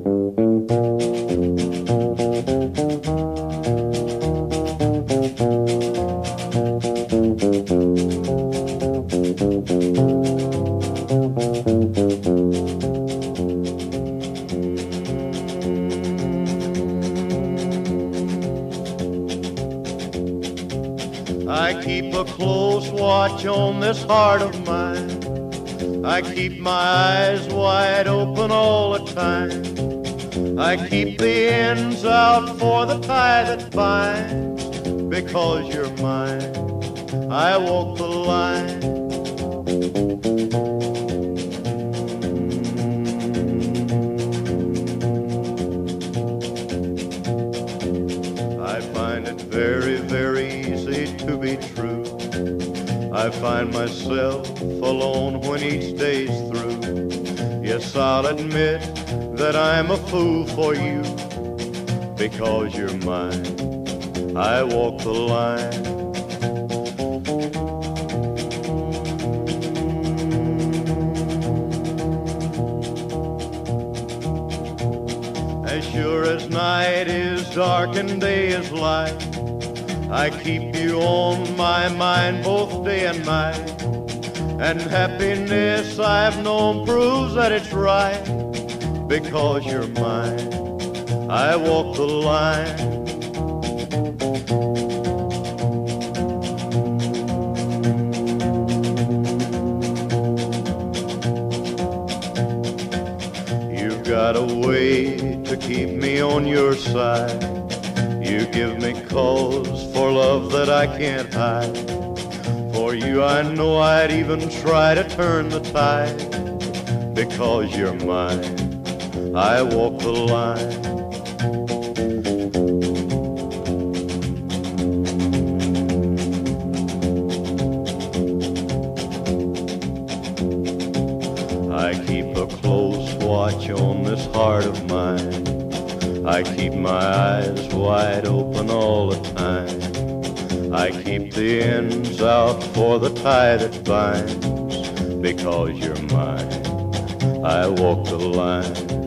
I keep a close watch on this heart of mine. I keep my eyes wide open all the time. I keep the ends out for the tie that binds. Because you're mine, I walk the line. I find it very, very easy to be true. I find myself alone when each day's through. Yes, I'll admit that I'm a fool for you. Because you're mine, I walk the line. As sure as night is dark and day is light, I keep you on my mind both day and night. And happiness I've known proves that it's right. Because you're mine, I walk the line. You've got a way to keep me on your side. You give me cause for love that I can't hide. For you I know I'd even try to turn the tide. Because you're mine, I walk the line. I keep a close watch on this heart of mine. I keep my eyes wide open all the time. I keep the ends out for the tie that binds. Because you're mine, I walk the line.